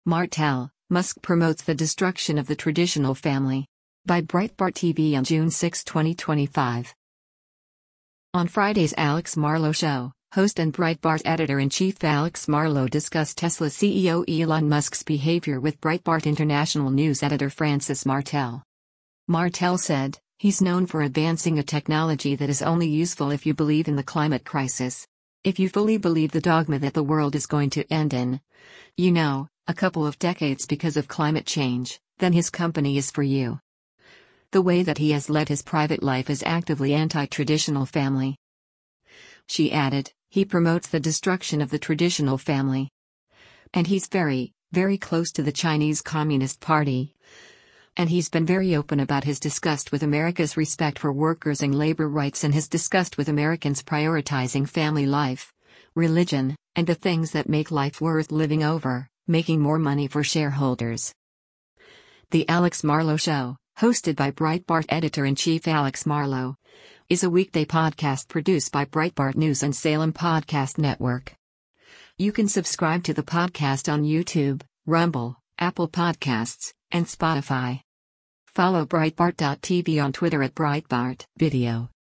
Martell, Musk promotes the destruction of the traditional family. By Breitbart TV on June 6, 2025. On Friday's Alex Marlow Show, host and Breitbart editor-in-chief Alex Marlow discussed Tesla CEO Elon Musk's behavior with Breitbart International News editor Francis Martell. Martell said, "He's known for advancing a technology that is only useful if you believe in the climate crisis. If you fully believe the dogma that the world is going to end in, a couple of decades because of climate change, then his company is for you." The way that he has led his private life is actively anti-traditional family. She added, "He promotes the destruction of the traditional family. And he's very, very close to the Chinese Communist Party. And he's been very open about his disgust with America's respect for workers and labor rights and his disgust with Americans prioritizing family life, religion, and the things that make life worth living over, making more money for shareholders." The Alex Marlow Show, hosted by Breitbart editor-in-chief Alex Marlow, is a weekday podcast produced by Breitbart News and Salem Podcast Network. You can subscribe to the podcast on YouTube, Rumble, Apple Podcasts, and Spotify. Follow Breitbart.tv on Twitter @BreitbartVideo.